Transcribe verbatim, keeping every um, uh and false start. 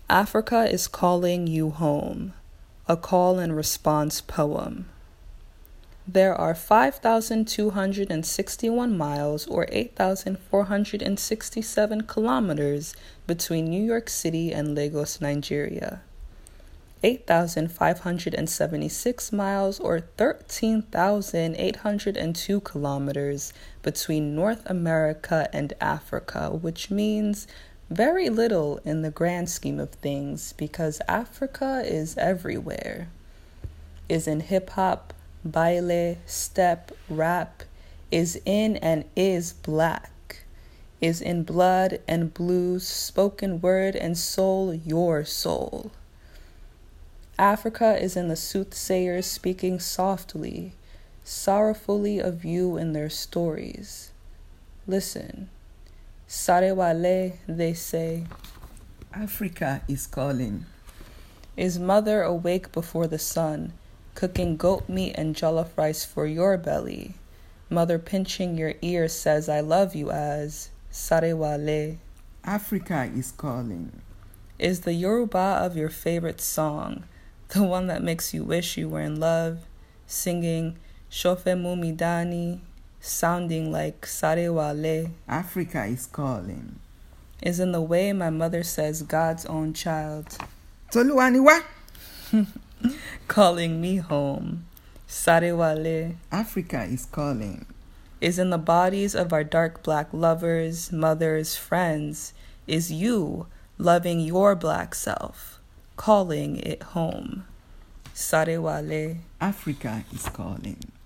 Africa is calling you home, a call and response poem. There are five thousand two hundred sixty-one miles or eight thousand four hundred sixty-seven kilometers between New York City and Lagos, Nigeria. eight thousand five hundred seventy-six miles or thirteen thousand eight hundred two kilometers between North America and Africa, which means very little in the grand scheme of things because Africa is everywhere. Is in hip-hop, baile, step, rap, is in and is black, is in blood and blues, spoken word and soul, your soul. Africa is in the soothsayers speaking softly, sorrowfully of you in their stories. Listen. Sarewale, they say. Africa is calling. Is mother awake before the sun, cooking goat meat and jollof rice for your belly? Mother pinching your ear says, I love you as Sarewale. Africa is calling. Is the Yoruba of your favorite song, the one that makes you wish you were in love, singing Shofe Mumidani, sounding like Sarewale. Africa is calling. Is in the way my mother says God's own child. Toluwaniwa. Calling me home. Sarewale. Africa is calling. Is in the bodies of our dark black lovers, mothers, friends. Is you loving your black self, calling it home. Sarewale. Africa is calling.